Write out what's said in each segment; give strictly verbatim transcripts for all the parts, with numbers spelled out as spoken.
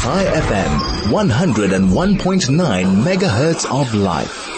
Chai F M, one oh one point nine megahertz of life.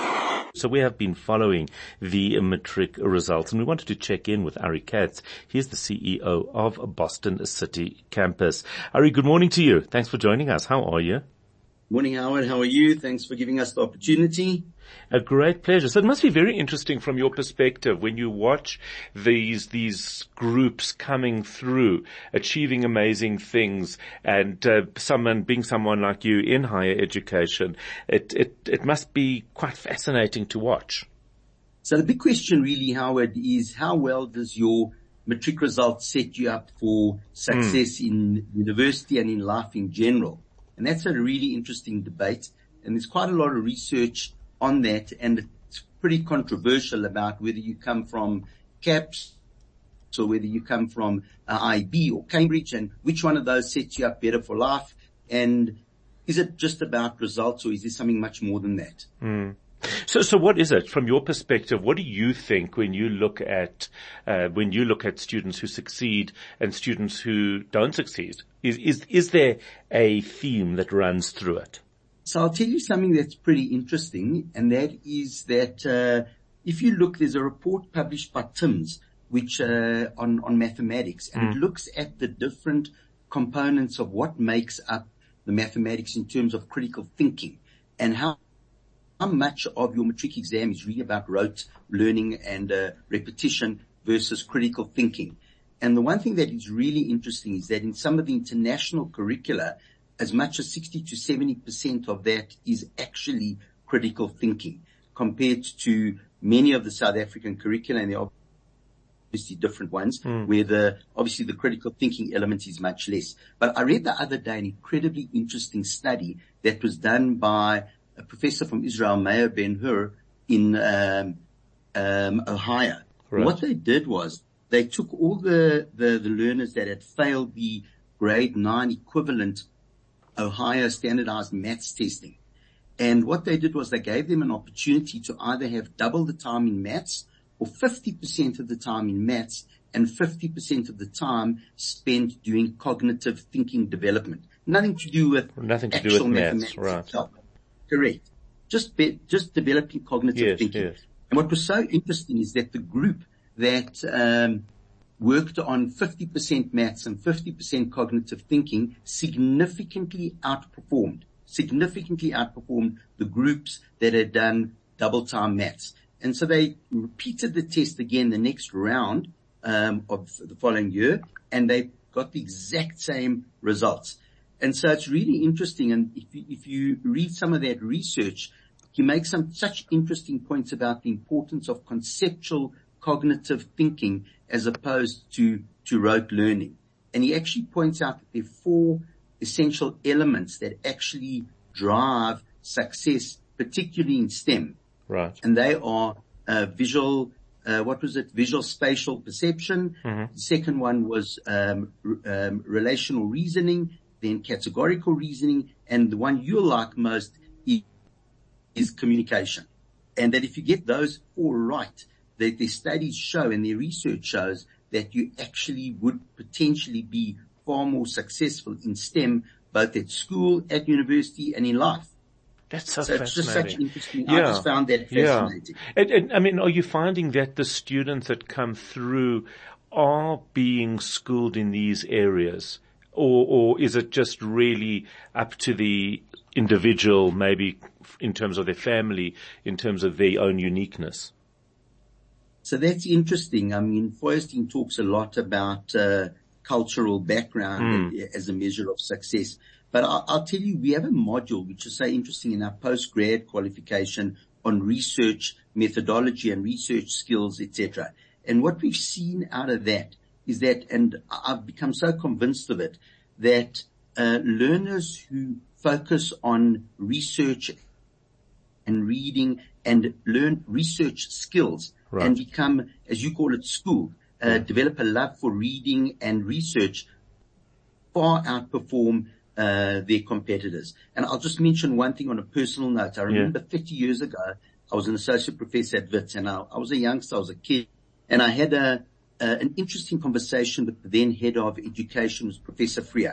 So we have been following the matric results, and we wanted to check in with Ari Katz. He's the C E O of Boston City Campus. Ari, good morning to you. Thanks for joining us. How are you? Morning, Howard. How are you? Thanks for giving us the opportunity. A great pleasure. So it must be very interesting from your perspective when you watch these these groups coming through, achieving amazing things, and uh, someone being someone like you in higher education. It it it must be quite fascinating to watch. So the big question really, Howard, is how well does your matric results set you up for success mm. in university and in life in general? And that's a really interesting debate. And there's quite a lot of research on that, and it's pretty controversial about whether you come from CAPS or whether you come from uh, I B or Cambridge, and which one of those sets you up better for life. And is it just about results, or is there something much more than that? Mm. So, so what is it from your perspective? What do you think when you look at uh, when you look at students who succeed and students who don't succeed? Is is is there a theme that runs through it? So I'll tell you something that's pretty interesting, and that is that uh, if you look, there's a report published by TIMSS, which uh, on on mathematics, and mm. it looks at the different components of what makes up the mathematics in terms of critical thinking, and how. How much of your matric exam is really about rote learning and uh, repetition versus critical thinking. And the one thing that is really interesting is that in some of the international curricula, as much as sixty to seventy percent of that is actually critical thinking, compared to many of the South African curricula, and there are obviously different ones, mm. where the obviously the critical thinking element is much less. But I read the other day an incredibly interesting study that was done by a professor from Israel, Meir Ben-Hur, in um, um, Ohio. Right. What they did was they took all the, the, the learners that had failed the grade nine equivalent Ohio standardized maths testing. And what they did was they gave them an opportunity to either have double the time in maths or fifty percent of the time in maths and fifty percent of the time spent doing cognitive thinking development. Nothing to do with Nothing to actual do with maths, mathematics right. itself. Correct. Just be, just developing cognitive yes, thinking. Yes. And what was so interesting is that the group that um, worked on fifty percent maths and fifty percent cognitive thinking significantly outperformed, significantly outperformed the groups that had done double time maths. And so they repeated the test again the next round um, of the following year, and they got the exact same results. And so it's really interesting. And if you, if you read some of that research, he makes some such interesting points about the importance of conceptual cognitive thinking as opposed to, to rote learning. And he actually points out that there are four essential elements that actually drive success, particularly in STEM. Right. And they are, uh, visual, uh, what was it? Visual spatial perception. Mm-hmm. The second one was, um, r- um, relational reasoning. Then categorical reasoning, and the one you like most is, is communication. And that if you get those four right, that the studies show and their research shows that you actually would potentially be far more successful in STEM, both at school, at university, and in life. That's so, so fascinating. It's just such interesting. Yeah. I just found that fascinating. Yeah. And, and I mean, are you finding that the students that come through are being schooled in these areas? Or, or is it just really up to the individual, maybe in terms of their family, in terms of their own uniqueness? So that's interesting. I mean, Feuerstein talks a lot about uh, cultural background mm. as a measure of success. But I'll, I'll tell you, we have a module which is so interesting in our post-grad qualification on research methodology and research skills, et cetera. And what we've seen out of that is that, and I've become so convinced of it, that uh, learners who focus on research and reading and learn research skills right. and become, as you call it, school, uh, yeah. develop a love for reading and research, far outperform uh, their competitors. And I'll just mention one thing on a personal note. I remember yeah. thirty years ago, I was an associate professor at Wits, and I, I was a youngster, I was a kid, and I had a Uh, an interesting conversation with the then head of education, was Professor Freer.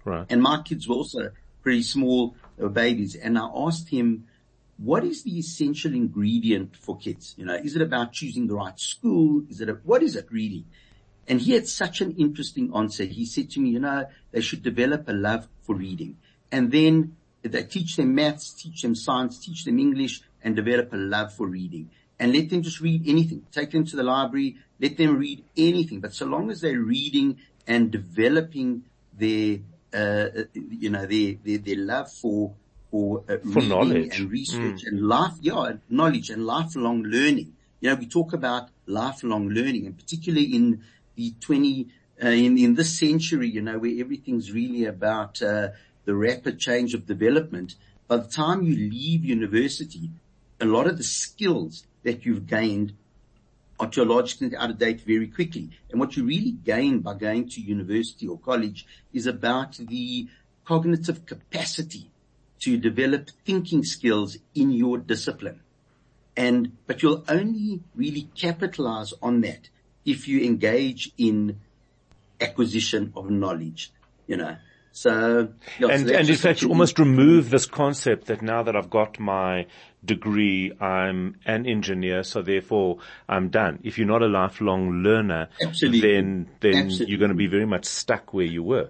Right. And my kids were also pretty small, they were babies. And I asked him, what is the essential ingredient for kids? You know, is it about choosing the right school? Is it a, what is it really? And he had such an interesting answer. He said to me, you know, they should develop a love for reading. And then they teach them maths, teach them science, teach them English, and develop a love for reading. And let them just read anything. Take them to the library, let them read anything. But so long as they're reading and developing their, uh, you know, their, their, their love for For, uh, for knowledge and research mm. and life, yeah, knowledge and lifelong learning. You know, we talk about lifelong learning, and particularly in the twenty, uh, in, in this century, you know, where everything's really about, uh, the rapid change of development. By the time you leave university, a lot of the skills that you've gained are to a large extent out of date very quickly. And what you really gain by going to university or college is about the cognitive capacity to develop thinking skills in your discipline. And, but you'll only really capitalize on that if you engage in acquisition of knowledge, you know. So, yeah, and, so and in fact, you almost remove this concept that now that I've got my degree, I'm an engineer, so therefore I'm done. If you're not a lifelong learner, Absolutely. then, then Absolutely. you're going to be very much stuck where you were.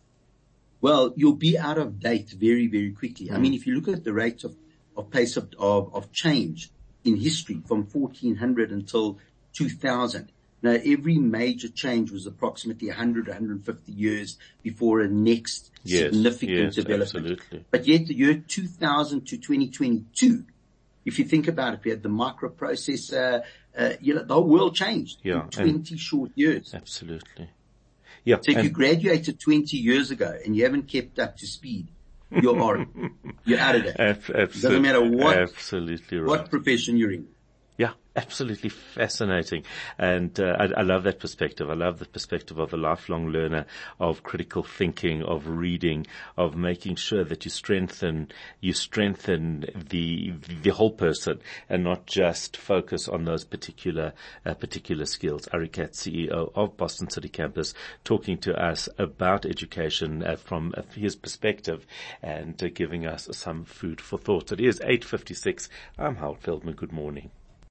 Well, you'll be out of date very, very quickly. Mm. I mean, if you look at the rate of, of pace of, of, of change in history from fourteen hundred until two thousand, now every major change was approximately one hundred, one hundred fifty years before a next yes, significant yes, development. Absolutely. But yet the year two thousand to twenty twenty-two, if you think about it, we had the microprocessor, uh, you know, the whole world changed yeah, in twenty short years. Absolutely. Yeah. So if you graduated twenty years ago and you haven't kept up to speed, you're out. You're out of that. Ab- It doesn't matter what, absolutely right. what profession you're in. Yeah, absolutely fascinating. And uh, I, I love that perspective. I love the perspective of a lifelong learner, of critical thinking, of reading, of making sure that you strengthen, you strengthen the, the whole person and not just focus on those particular, uh, particular skills. Ari Katz, C E O of Boston City Campus, talking to us about education uh, from uh, his perspective and uh, giving us some food for thought. It is eight fifty-six. I'm Howard Feldman. Good morning.